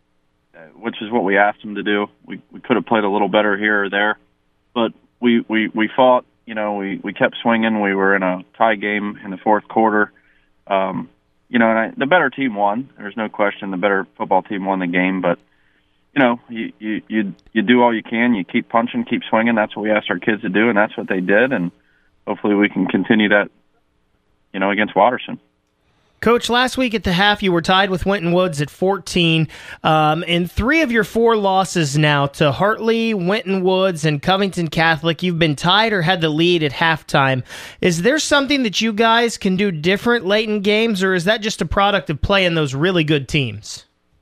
[SPEAKER 15] which is what we asked them to do. We we could have played a little better here or there, but we, we, we fought. You know, we, we kept swinging. We were in a tie game in the fourth quarter. Um, you know, and I, the better team won. There's no question the better football team won the game, but you know, you, you you you do all you can. You keep punching, keep swinging. That's what we asked our kids to do, and that's what they did. And hopefully, we can continue that, you know, against Waterston.
[SPEAKER 6] Coach, last week at the half, you were tied with Winton Woods at fourteen. Um, in three of your four losses now to Hartley, Winton Woods, and Covington Catholic, you've been tied or had the lead at halftime. Is there something that you guys can do different late in games, or is that just a product of playing those really good teams?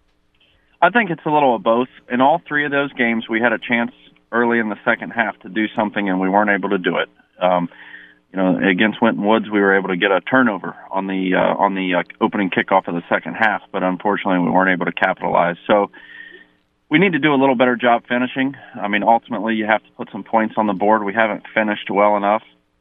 [SPEAKER 15] I think it's a little of both. In all three of those games, we had a chance early in the second half to do something, and we weren't able to do it. Um, you know, against Winton Woods, we were able to get a turnover on the uh, on the uh, opening kickoff of the second half, but unfortunately, we weren't able to capitalize. So we need to do a little better job finishing. I mean, ultimately, you have to put some points on the board. We haven't finished well enough.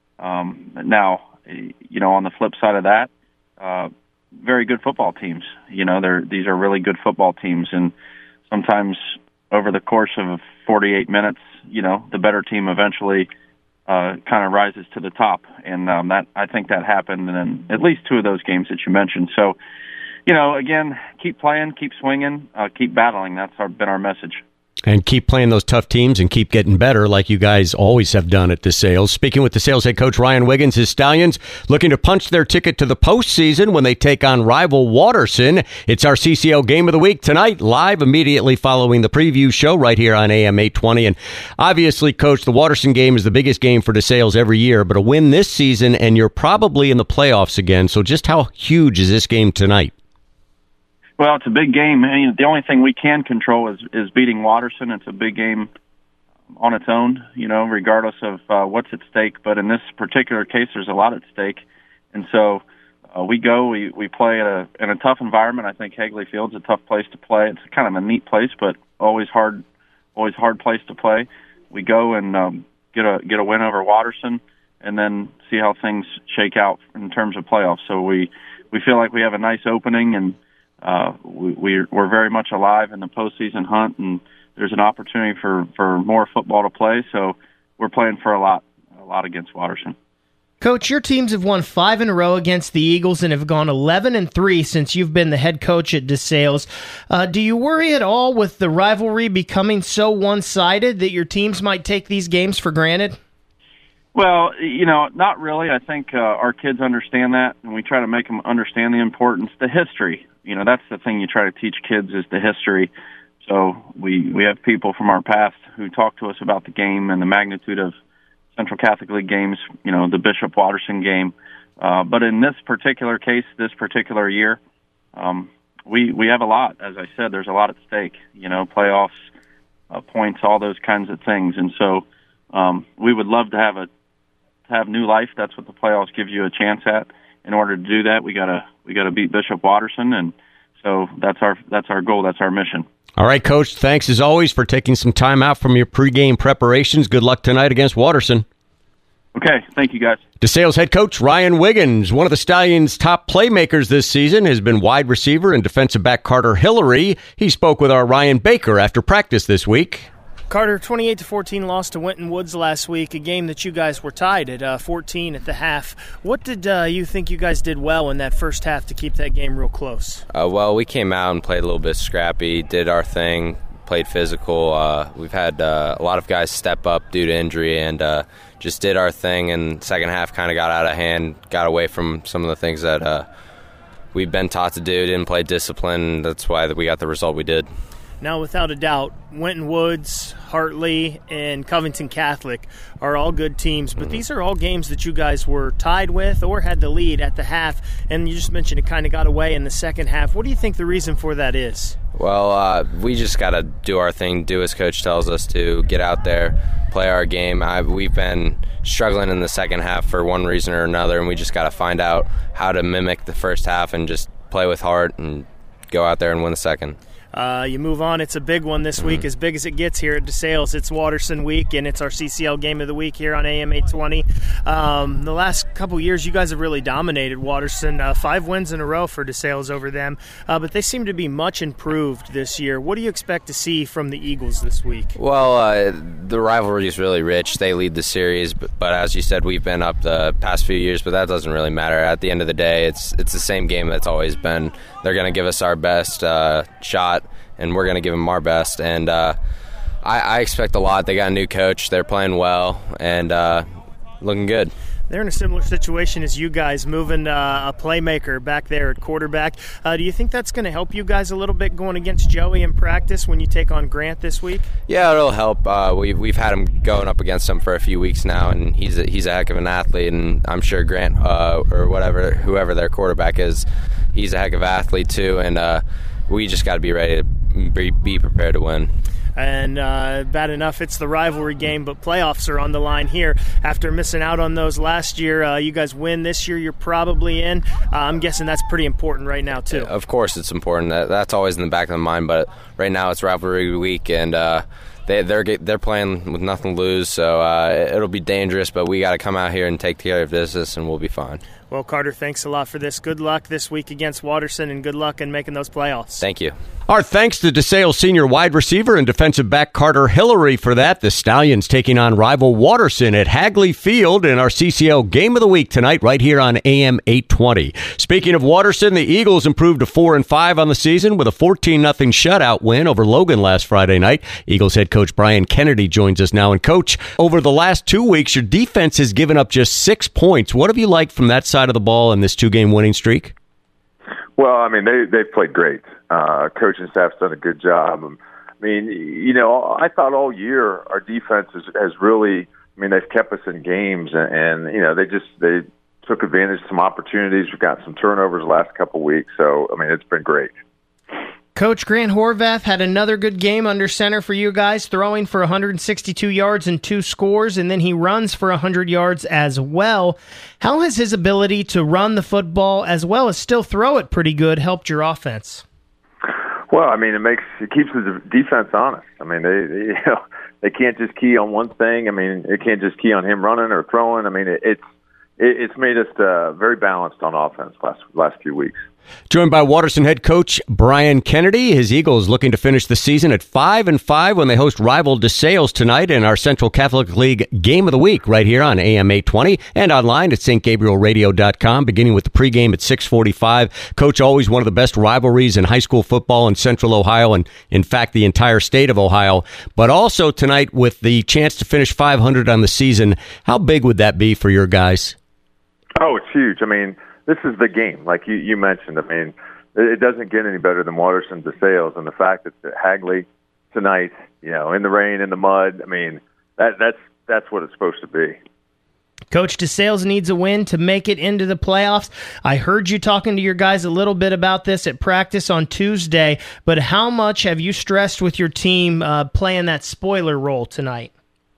[SPEAKER 15] Um, now, you know, on the flip side of that, uh, very good football teams. You know, they're these are really good football teams, and sometimes over the course of forty-eight minutes, you know, the better team eventually uh, kind of rises to the top, and um, that I think that happened in at least two of those games that you mentioned. So, you know, again, keep playing, keep swinging, uh, keep battling. That's our, been our message.
[SPEAKER 2] And keep playing those tough teams and keep getting better like you guys always have done at DeSales. Speaking with DeSales head coach Ryan Wiggins, his Stallions looking to punch their ticket to the postseason when they take on rival Waterston. It's our C C L Game of the Week tonight, live immediately following the preview show right here on A M eight twenty. And obviously, Coach, the Waterston game is the biggest game for DeSales every year, but a win this season and you're probably in the playoffs again. So just how huge is this game tonight?
[SPEAKER 15] Well, it's a big game. I mean, the only thing we can control is, is beating Waterston. It's a big game on its own, you know, regardless of uh, what's at stake. But in this particular case, there's a lot at stake. And so uh, we go, we, we play at a, in a tough environment. I think Hagley Field's a tough place to play. It's kind of a neat place, but always hard, always hard place to play. We go and um, get a get a win over Waterston, and then see how things shake out in terms of playoffs. So we, we feel like we have a nice opening, and Uh, we, we're, we're very much alive in the postseason hunt, and there's an opportunity for, for more football to play. So we're playing for a lot, a lot against Waterston.
[SPEAKER 6] Coach, your teams have won five in a row against the Eagles and have gone eleven and three since you've been the head coach at DeSales. Uh, do you worry at all with the rivalry becoming so one-sided that your teams might take these games for granted?
[SPEAKER 15] Well, you know, not really. I think uh, our kids understand that, and we try to make them understand the importance, the history. You know, that's the thing you try to teach kids is the history. So we, we have people from our past who talk to us about the game and the magnitude of Central Catholic League games, you know, the Bishop Watterson game. Uh, but in this particular case, this particular year, um, we, we have a lot. As I said, there's a lot at stake, you know, playoffs, uh, points, all those kinds of things. And so um, we would love to have a have new life. That's what the playoffs give you a chance at. In order to do that, we gotta we gotta beat Bishop Watterson, and so that's our that's our goal. That's our mission.
[SPEAKER 2] All right, Coach. Thanks as always for taking some time out from your pregame preparations. Good luck tonight against Watterson.
[SPEAKER 15] Okay, thank you, guys.
[SPEAKER 2] DeSales head coach Ryan Wiggins, one of the Stallions' top playmakers this season, has been wide receiver and defensive back Carter Hillary. He spoke with our Ryan Baker after practice this week.
[SPEAKER 6] Carter, twenty-eight to fourteen loss to Winton Woods last week, a game that you guys were tied at uh, fourteen at the half. What did uh, you think you guys did well in that first half to keep that game real close?
[SPEAKER 16] Uh, well, we came out and played a little bit scrappy, did our thing, played physical. Uh, we've had uh, a lot of guys step up due to injury and uh, just did our thing, and second half kind of got out of hand, got away from some of the things that uh, we've been taught to do, didn't play discipline. That's why we got the result we did.
[SPEAKER 6] Now, without a doubt, Winton Woods, Hartley, and Covington Catholic are all good teams, but mm-hmm. these are all games that you guys were tied with or had the lead at the half, and you just mentioned it kind of got away in the second half. What do you think the reason for that is?
[SPEAKER 16] Well, uh, we just got to do our thing, do as Coach tells us to, get out there, play our game. I, we've been struggling in the second half for one reason or another, and we just got to find out how to mimic the first half and just play with heart and go out there and win the second.
[SPEAKER 6] Uh, you move on. It's a big one this week, as big as it gets here at DeSales. It's Watterson week, and it's our C C L game of the week here on A M eight twenty. Um, the last couple years, you guys have really dominated Watterson. Uh, five wins in a row for DeSales over them, uh, but they seem to be much improved this year. What do you expect to see from the Eagles this week?
[SPEAKER 16] Well, uh, the rivalry is really rich. They lead the series, but, but as you said, we've been up the past few years, but that doesn't really matter. At the end of the day, it's it's the same game that's always been. They're going to give us our best uh, shot, and we're going to give them our best. And uh, I, I expect a lot. They got a new coach. They're playing well and uh, looking good.
[SPEAKER 6] They're in a similar situation as you guys, moving uh, a playmaker back there at quarterback. Uh, do you think that's going to help you guys a little bit going against Joey in practice when you take on Grant this week?
[SPEAKER 16] Yeah, it'll help. Uh, we've, we've had him going up against him for a few weeks now, and he's a, he's a heck of an athlete, and I'm sure Grant uh, or whatever, whoever their quarterback is, he's a heck of an athlete too, and uh, we just got to be ready to be, be prepared to win.
[SPEAKER 6] And uh, bad enough it's the rivalry game, but playoffs are on the line here. After missing out on those last year, uh, you guys win this year, you're probably in. Uh, I'm guessing that's pretty important right now, too.
[SPEAKER 16] Of course it's important. That, that's always in the back of the mind, but right now it's rivalry week, and uh, they, they're they're playing with nothing to lose, so uh, it'll be dangerous, but we got to come out here and take care of business, and we'll be fine.
[SPEAKER 6] Well, Carter, thanks a lot for this. Good luck this week against Watterson, and good luck in making those playoffs.
[SPEAKER 16] Thank you.
[SPEAKER 2] Our thanks to DeSales senior wide receiver and defensive back Carter Hillary for that. The Stallions taking on rival Watterson at Hagley Field in our C C L Game of the Week tonight right here on A M eight twenty. Speaking of Watterson, the Eagles improved to four and five on the season with a fourteen nothing shutout win over Logan last Friday night. Eagles head coach Brian Kennedy joins us now. And, Coach, over the last two weeks, your defense has given up just six points. What have you liked from that side of the ball in this two-game winning streak?
[SPEAKER 17] Well, I mean, they, they've played great. Uh, coaching staff's done a good job. I mean, you know, I thought all year our defense has, has really, I mean, they've kept us in games, and, and, you know, they just, they took advantage of some opportunities. We've got some turnovers the last couple of weeks, so, I mean, it's been great.
[SPEAKER 6] Coach, Grant Horvath had another good game under center for you guys, throwing for one hundred sixty-two yards and two scores, and then he runs for one hundred yards as well. How has his ability to run the football as well as still throw it pretty good helped your offense?
[SPEAKER 17] Well, I mean, it makes it keeps the defense honest. I mean, they, they you know they can't just key on one thing. I mean, it can't just key on him running or throwing. I mean, it, it's it, it's made us uh, very balanced on offense last last few weeks.
[SPEAKER 2] Joined by Waterson head coach Brian Kennedy. His Eagles looking to finish the season at five and five when they host rival DeSales tonight in our Central Catholic League Game of the Week right here on A M eight twenty and online at St Gabriel Radio dot com, beginning with the pregame at six forty-five. Coach, always one of the best rivalries in high school football in Central Ohio and, in fact, the entire state of Ohio. But also tonight with the chance to finish five hundred on the season. How big would that be for your guys?
[SPEAKER 17] Oh, it's huge. I mean, this is the game, like you, you mentioned. I mean, it doesn't get any better than Waterson DeSales, and the fact that Hagley tonight, you know, in the rain, in the mud. I mean, that that's that's what it's supposed to be.
[SPEAKER 6] Coach, DeSales needs a win to make it into the playoffs. I heard you talking to your guys a little bit about this at practice on Tuesday, but how much have you stressed with your team uh, playing that spoiler role tonight?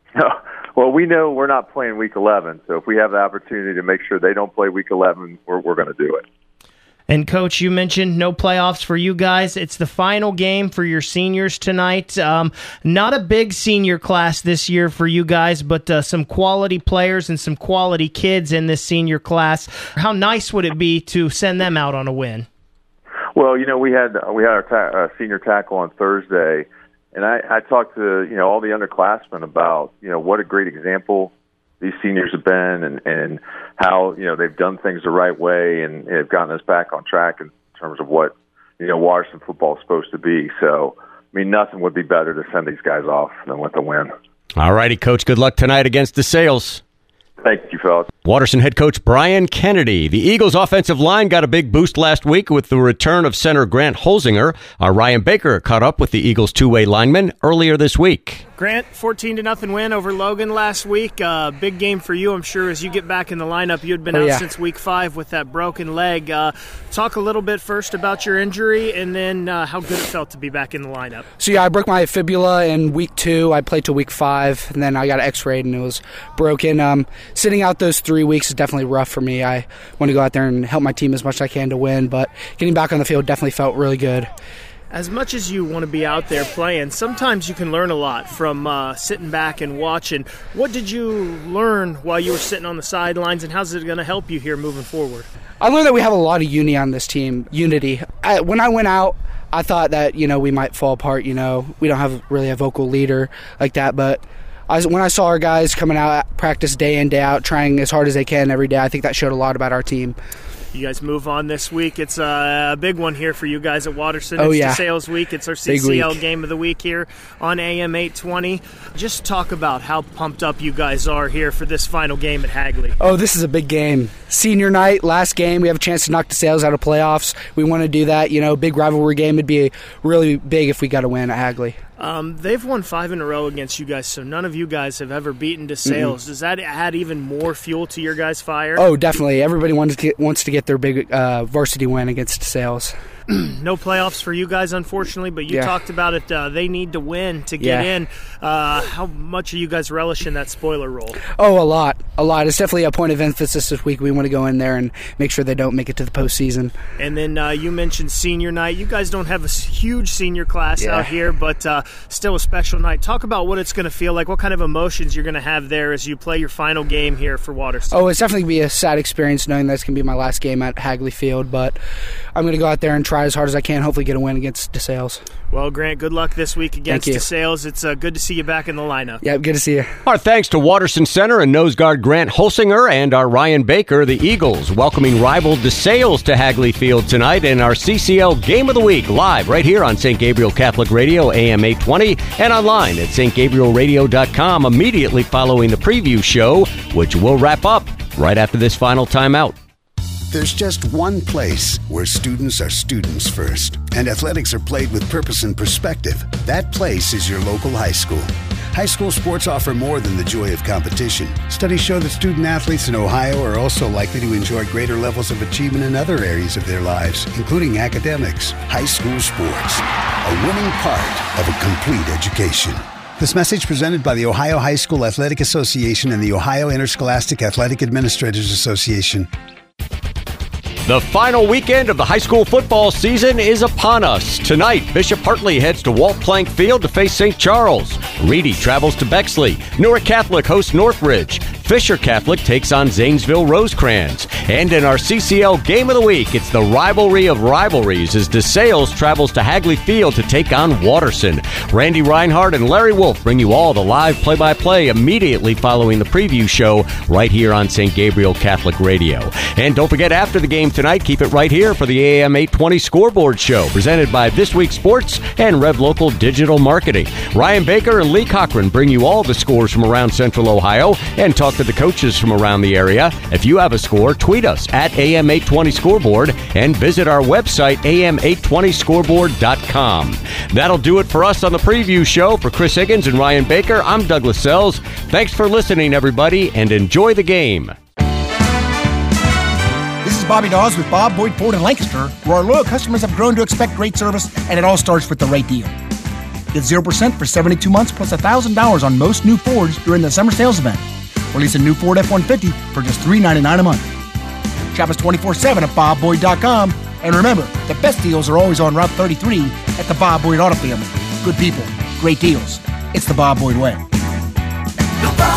[SPEAKER 17] Well, we know we're not playing Week eleven, so if we have the opportunity to make sure they don't play Week eleven, we're, we're going to do it.
[SPEAKER 6] And, Coach, you mentioned no playoffs for you guys. It's the final game for your seniors tonight. Um, not a big senior class this year for you guys, but uh, some quality players and some quality kids in this senior class. How nice would it be to send them out on a win?
[SPEAKER 17] Well, you know, we had we had our ta- uh, senior tackle on Thursday, and I, I talked to, you know, all the underclassmen about, you know, what a great example these seniors have been and, and how, you know, they've done things the right way and have gotten us back on track in terms of what, you know, Waterson football is supposed to be. So, I mean, nothing would be better to send these guys off than with a win.
[SPEAKER 2] All righty, Coach. Good luck tonight against DeSales.
[SPEAKER 17] Thank you, fellas.
[SPEAKER 2] Waterson head coach Brian Kennedy. The Eagles' offensive line got a big boost last week with the return of center Grant Holzinger. Our Ryan Baker caught up with the Eagles' two-way lineman earlier this week.
[SPEAKER 6] Grant, fourteen to nothing win over Logan last week. Uh, big game for you, I'm sure, as you get back in the lineup. You had been
[SPEAKER 18] oh,
[SPEAKER 6] out
[SPEAKER 18] yeah.
[SPEAKER 6] since week five with that broken leg. Uh, talk a little bit first about your injury and then uh, how good it felt to be back in the lineup.
[SPEAKER 18] So, yeah, I broke my fibula in week two. I played till week five, and then I got x-rayed, and it was broken. Um, sitting out those three weeks is definitely rough for me. I want to go out there and help my team as much as I can to win, but getting back on the field definitely felt really good.
[SPEAKER 6] As much as you want to be out there playing, sometimes you can learn a lot from uh, sitting back and watching. What did you learn while you were sitting on the sidelines, and how's it going to help you here moving forward?
[SPEAKER 18] I learned that we have a lot of unity on this team, unity. I, when I went out, I thought that, you know, we might fall apart, you know. We don't have really a vocal leader like that, but I, when I saw our guys coming out at practice day in, day out, trying as hard as they can every day, I think that showed a lot about our team.
[SPEAKER 6] You guys move on this week. It's a big one here for you guys at Waterson.
[SPEAKER 18] Oh,
[SPEAKER 6] it's
[SPEAKER 18] yeah.
[SPEAKER 6] DeSales week. It's our C C L game of the week here on A M eight twenty. Just talk about how pumped up you guys are here for this final game at Hagley.
[SPEAKER 18] Oh, this is a big game. Senior night, last game. We have a chance to knock DeSales out of playoffs. We want to do that. You know, big rivalry game. It'd be really big if we got a win at Hagley.
[SPEAKER 6] Um, they've won five in a row against you guys, so none of you guys have ever beaten DeSales. Mm-hmm. Does that add even more fuel to your guys' fire?
[SPEAKER 18] Oh, definitely. Everybody wants to get, wants to get their big uh, varsity win against DeSales.
[SPEAKER 6] No playoffs for you guys, unfortunately, but you
[SPEAKER 18] yeah.
[SPEAKER 6] talked about it. Uh, they need to win to get
[SPEAKER 18] yeah.
[SPEAKER 6] in. Uh, how much are you guys relishing that spoiler role?
[SPEAKER 18] Oh, a lot. A lot. It's definitely a point of emphasis this week. We want to go in there and make sure they don't make it to the postseason.
[SPEAKER 6] And then uh, you mentioned senior night. You guys don't have a huge senior class
[SPEAKER 18] yeah.
[SPEAKER 6] out here, but uh, still a special night. Talk about what it's going to feel like, what kind of emotions you're going to have there as you play your final game here for Waterson.
[SPEAKER 18] Oh, it's definitely going to be a sad experience knowing that's going to be my last game at Hagley Field, but I'm going to go out there and try as hard as I can, hopefully get a win against DeSales.
[SPEAKER 6] Well, Grant, good luck this week against
[SPEAKER 18] Thank you.
[SPEAKER 6] DeSales. It's uh, good to see you back in the lineup.
[SPEAKER 18] Yeah, good to see you.
[SPEAKER 2] Our thanks to Waterson Center and nose guard Grant Holzinger and our Ryan Baker, the Eagles, welcoming rival DeSales to Hagley Field tonight in our C C L Game of the Week, live right here on Saint Gabriel Catholic Radio, A M eight twenty, and online at St Gabriel Radio dot com immediately following the preview show, which will wrap up right after this final timeout.
[SPEAKER 19] There's just one place where students are students first, and athletics are played with purpose and perspective. That place is your local high school. High school sports offer more than the joy of competition. Studies show that student athletes in Ohio are also likely to enjoy greater levels of achievement in other areas of their lives, including academics. High school sports, a winning part of a complete education. This message presented by the Ohio High School Athletic Association and the Ohio Interscholastic Athletic Administrators Association.
[SPEAKER 2] The final weekend of the high school football season is upon us. Tonight, Bishop Hartley heads to Walt Plank Field to face Saint Charles. Reedy travels to Bexley. Newark Catholic hosts Northridge. Fisher Catholic takes on Zanesville Rosecrans. And in our C C L Game of the Week, it's the rivalry of rivalries as DeSales travels to Hagley Field to take on Watterson. Randy Reinhardt and Larry Wolf bring you all the live play-by-play immediately following the preview show right here on Saint Gabriel Catholic Radio. And don't forget, after the game tonight, keep it right here for the A M eight twenty Scoreboard Show, presented by This Week Sports and Rev Local Digital Marketing. Ryan Baker and Lee Cochran bring you all the scores from around Central Ohio and talk to the coaches from around the area. If you have a score, tweet us at A M eight twenty Scoreboard and visit our website, A M eight twenty scoreboard dot com. That'll do it for us on the preview show. For Chris Higgins and Ryan Baker, I'm Douglas Sells. Thanks for listening, everybody, and enjoy the game.
[SPEAKER 3] This is Bobby Dawes with Bob Boyd Ford in Lancaster, where our loyal customers have grown to expect great service, and it all starts with the right deal. Get zero percent for seventy-two months plus one thousand dollars on most new Fords during the summer sales event. Or lease a new Ford F one fifty for just three hundred ninety-nine dollars a month. Shop us twenty-four seven at bob boyd dot com. And remember, the best deals are always on Route thirty-three at the Bob Boyd Auto Family. Good people, great deals. It's the Bob Boyd way.
[SPEAKER 4] The Bob